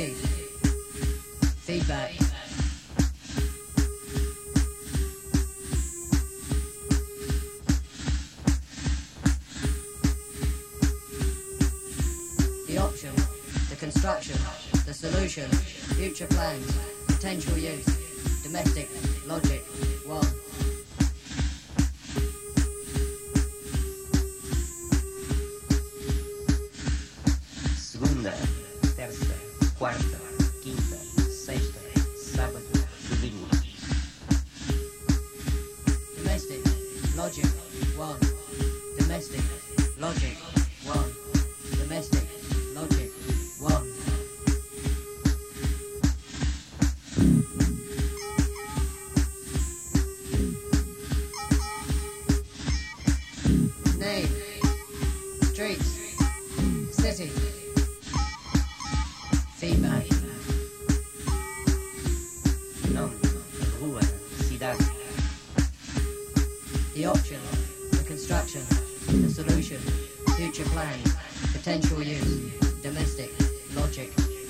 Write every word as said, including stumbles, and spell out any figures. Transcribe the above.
City. Feedback. The option, the construction, the solution, future plans, potential use, domestic, logic, one. Segunda, terça, quarta, quinta, sexta, sábado, domingo. Domestic, logic, one. Domestic, logic, one. Domestic, logic, one. Name, streets, city. Feedback. Nome, rua, cidade. The option, the construction, the solution, future plans, potential use, domestic, logic,